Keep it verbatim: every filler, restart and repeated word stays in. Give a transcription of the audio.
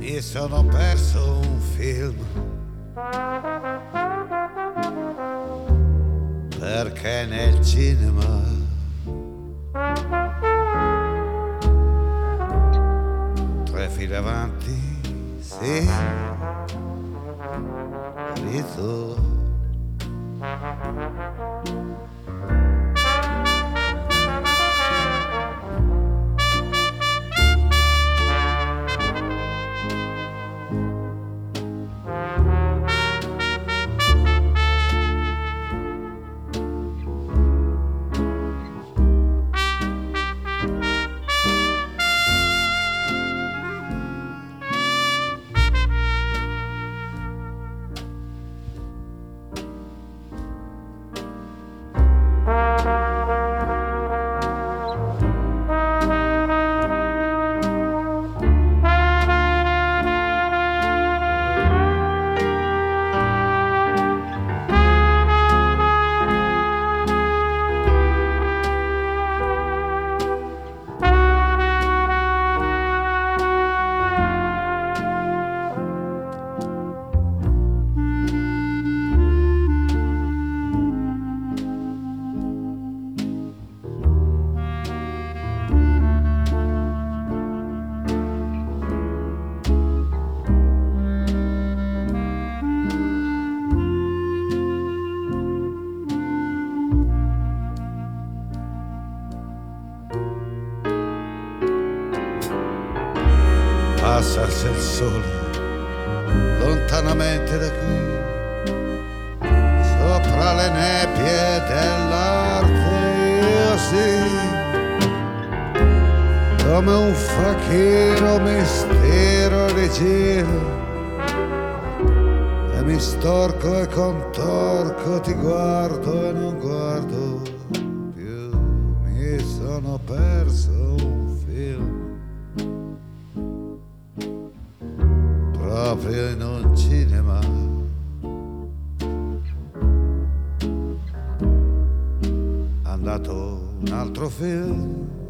Mi sono perso un film perché nel cinema tre file avanti, sì, riso. Passasse il sole lontanamente da qui, sopra le nebbie dell'arte, io sì, come un fakiro mistero rigiro, e mi storco e contorco, ti guardo e non guardo più, mi sono perso un film proprio in un cinema. È andato un altro film